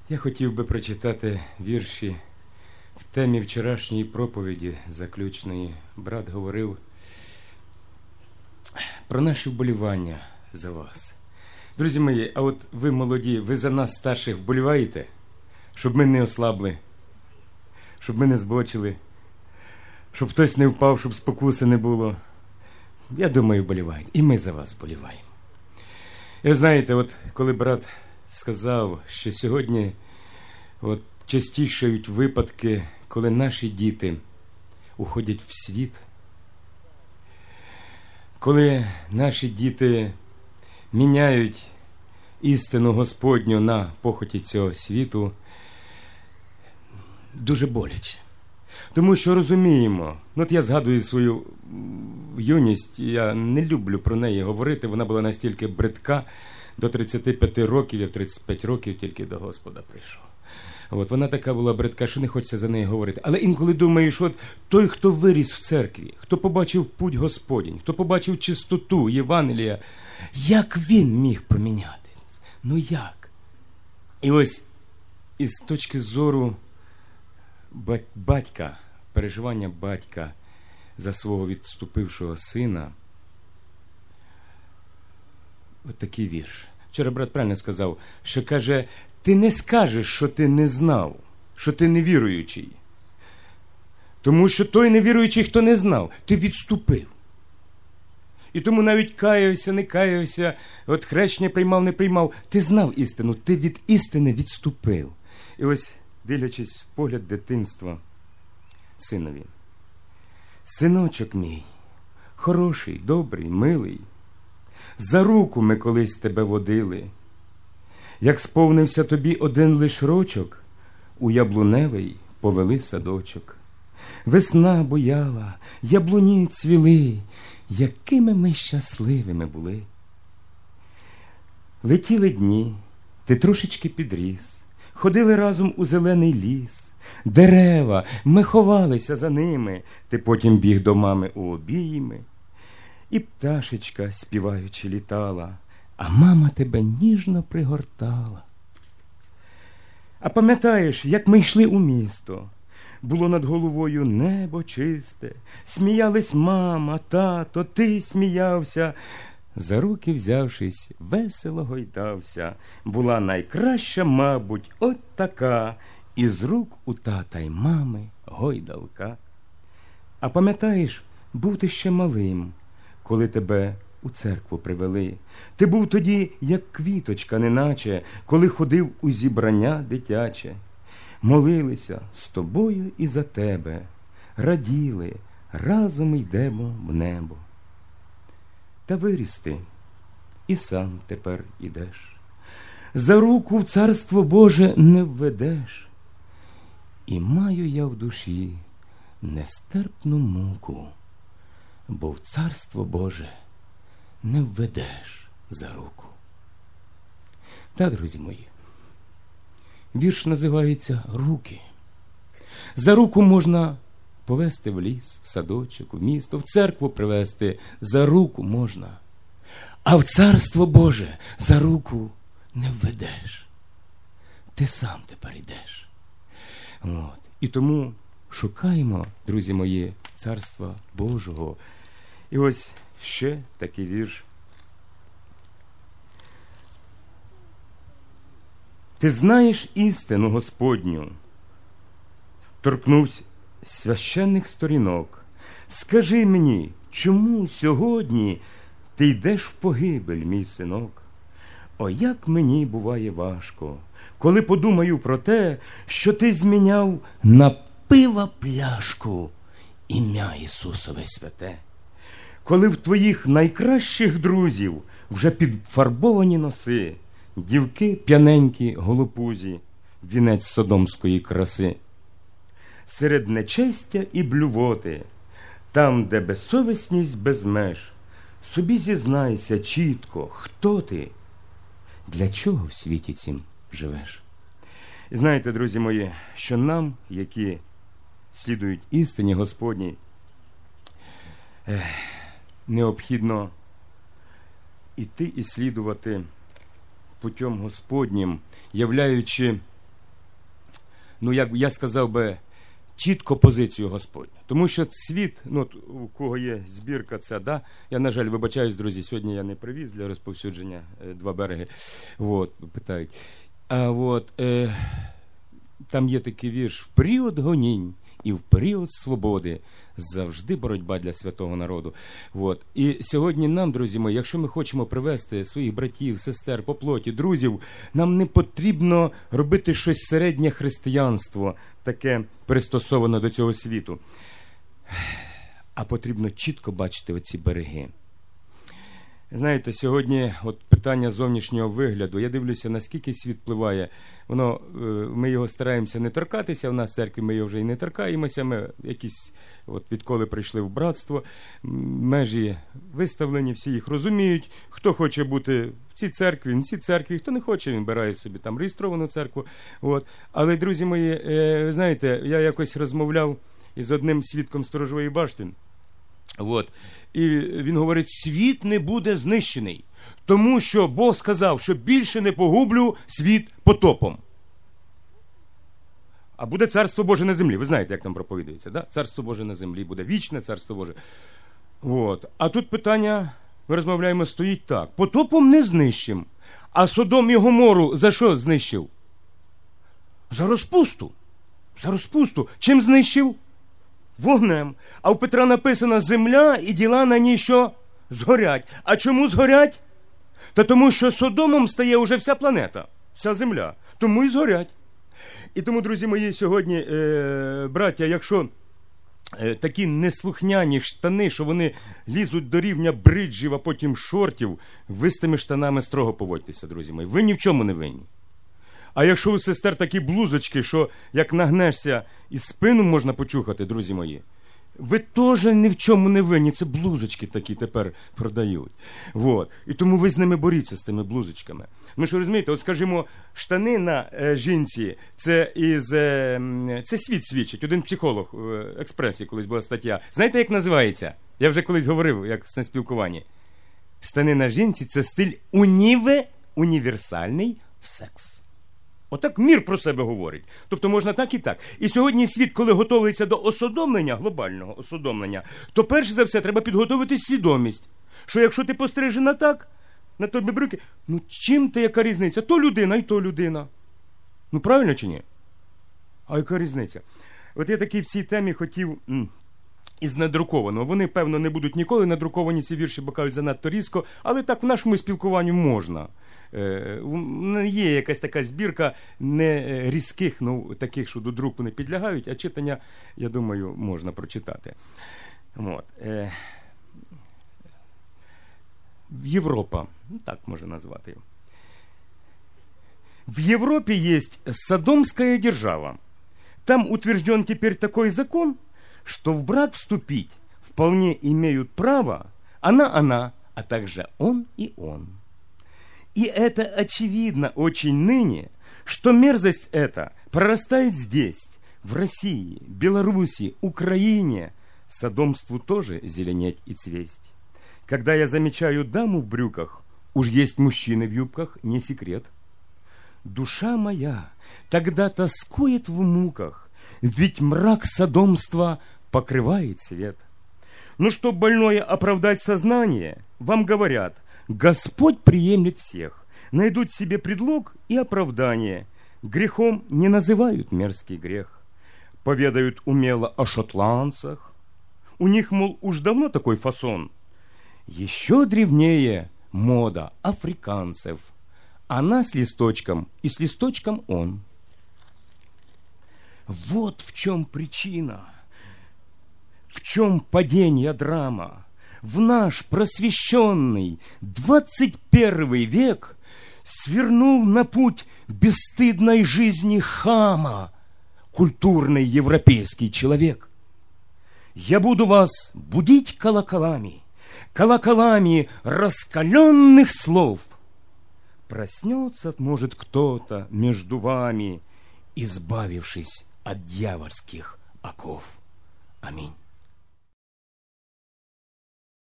Я хотів би прочитати вірші в темі вчорашньої проповіді заключної. Брат говорив про наші вболівання за вас. Друзі мої, а от ви молоді, ви за нас старших вболіваєте? Щоб ми не ослабли, щоб ми не збочили, щоб хтось не впав, щоб спокуси не було. Я думаю, вболівають. І ми за вас вболіваємо. І ви знаєте, от коли брат сказав, що сьогодні от частішають випадки, коли наші діти уходять в світ, коли наші діти міняють істину Господню на похоті цього світу, дуже боляче. Тому що розуміємо, от я згадую свою юність, я не люблю про неї говорити, вона була настільки бридка, до 35 років, я в 35 років тільки до Господа прийшов. От вона така була бридка, що не хочеться за неї говорити. Але інколи думаєш, от той, хто виріс в церкві, хто побачив путь Господній, хто побачив чистоту Євангелія, як він міг проміняти? Ну як? І ось із точки зору батька, переживання батька за свого відступившого сина, от такий вірш. Вчора брат правильно сказав, що каже, ти не скажеш, що ти не знав, що ти невіруючий. Тому що той невіруючий, хто не знав, ти відступив. І тому навіть каявся, не каявся, от хрещення приймав, не приймав. Ти знав істину, ти від істини відступив. І ось, дивлячись в погляд дитинства синові. Синочок мій, хороший, добрий, милий, за руку ми колись тебе водили. Як сповнився тобі один лиш рочок, у яблуневий повели садочок. Весна буяла, яблуні цвіли, якими ми щасливими були. Летіли дні, ти трошечки підріс, ходили разом у зелений ліс. Дерева, ми ховалися за ними, ти потім біг до мами у обійми. І пташечка, співаючи, літала, а мама тебе ніжно пригортала. А пам'ятаєш, як ми йшли у місто? Було над головою небо чисте, сміялись мама, тато, ти сміявся. За руки взявшись, весело гойдався. Була найкраща, мабуть, от така, із рук у тата й мами гойдалка. А пам'ятаєш, був ти ще малим, коли тебе у церкву привели. Ти був тоді, як квіточка, неначе, коли ходив у зібрання дитяче. Молилися з тобою і за тебе, раділи, разом йдемо в небо. Та виріс ти, і сам тепер ідеш. За руку в царство Боже не введеш. І маю я в душі нестерпну муку, бо в царство Боже не введеш за руку. Так, друзі мої, вірш називається «Руки». За руку можна повести в ліс, в садочок, в місто, в церкву привести, за руку можна. А в царство Боже за руку не введеш. Ти сам тепер йдеш. От. І тому шукаємо, друзі мої, царства Божого. І ось ще такий вірш. Ти знаєш істину Господню, торкнувся священних сторінок. Скажи мені, чому сьогодні ти йдеш в погибель, мій синок? О, як мені буває важко, коли подумаю про те, що ти зміняв на пива пляшку ім'я Ісусове святе. Коли в твоїх найкращих друзів вже підфарбовані носи, дівки п'яненькі, голопузі, вінець содомської краси. Серед нечестя і блювоти, там, де безсовісність без меж, собі зізнайся чітко, хто ти, для чого в світі цім живеш. І знаєте, друзі мої, що нам, які слідують істині Господній, необхідно іти і слідувати путем Господнім, являючи як я сказав би, чітко позицію Господню. Тому що світ, у кого є збірка ця, да? Я, на жаль, вибачаюсь, друзі, сьогодні я не привіз для розповсюдження «Два береги». Питають. Там є такий вірш: «В період гонінь і в період свободи завжди боротьба для святого народу». І сьогодні нам, друзі мої, якщо ми хочемо привести своїх братів, сестер по плоті, друзів, нам не потрібно робити щось середнє християнство, таке пристосоване до цього світу. А потрібно чітко бачити оці береги. Знаєте, сьогодні питання зовнішнього вигляду, я дивлюся, наскільки світ впливає. Ми його стараємося не торкатися, в нас в церкві ми його вже і не торкаємося, ми якісь, відколи прийшли в братство, межі виставлені, всі їх розуміють, хто хоче бути в цій церкві, він в цій церкві, хто не хоче, він бере собі там реєстровану церкву. Але, друзі мої, знаєте, я якось розмовляв із одним свідком сторожової башти, і він говорить: світ не буде знищений, тому що Бог сказав, що більше не погублю світ потопом. А буде Царство Боже на землі. Ви знаєте, як там проповідується, да? Царство Боже на землі, буде вічне Царство Боже. А тут питання, ми розмовляємо, стоїть так: потопом не знищим. А Содом і Гомору за що знищив? За розпусту. За розпусту. Чим знищив? Вогнем. А в Петра написано: земля і діла на ній що? Згорять. А чому згорять? Та тому, що Содомом стає уже вся планета, вся земля. Тому і згорять. І тому, друзі мої, сьогодні, браття, якщо такі неслухняні штани, що вони лізуть до рівня бриджів, а потім шортів, ви з тими штанами строго поводьтеся, друзі мої. Ви ні в чому не винні. А якщо у сестер такі блузочки, що як нагнешся і спину можна почухати, друзі мої, ви теж ні в чому не винні. Це блузочки такі тепер продають. І тому ви з ними боріться, з тими блузочками. Ну що, розумієте, скажімо, штани на жінці, це світ свідчить. Один психолог в «Експресі» колись була стаття. Знаєте, як називається? Я вже колись говорив, як на спілкуванні. Штани на жінці – це стиль універсальний секс. Отак мір про себе говорить. Тобто можна так і так. І сьогодні світ, коли готується до осодомлення, глобального осодомлення, то перш за все треба підготовити свідомість, що якщо ти пострижена так, на тобі брюки, чим ти, яка різниця? То людина і то людина. Правильно чи ні? А яка різниця? Я такий в цій темі хотів із надрукованого. Вони, певно, не будуть ніколи надруковані, ці вірші, бо кажуть занадто різко, але так в нашому спілкуванні можна. Є якась така збірка не різких, таких, що до друку не підлягають, а читання, я думаю, можна прочитати. Європа, так можна назвати ее. В Европе есть содомская держава. Там утвержден теперь такой закон, что в брак вступить вполне имеют право она, а также он и он. И это очевидно очень ныне, что мерзость эта прорастает здесь, в России, Беларуси, Украине. Содомству тоже зеленеть и цвесть. Когда я замечаю даму в брюках, уж есть мужчины в юбках, не секрет. Душа моя тогда тоскует в муках, ведь мрак содомства покрывает свет. Чтоб больное оправдать сознание, вам говорят: Господь приемлет всех, найдут себе предлог и оправдание. Грехом не называют мерзкий грех. Поведают умело о шотландцах. У них, мол, уж давно такой фасон. Еще древнее мода африканцев. Она с листочком, и с листочком он. Вот в чем причина, в чем падение драма. В наш просвещенный 21 век свернул на путь бесстыдной жизни хама культурный европейский человек. Я буду вас будить колоколами, колоколами раскаленных слов. Проснется, может, кто-то между вами, избавившись от дьявольских оков. Аминь.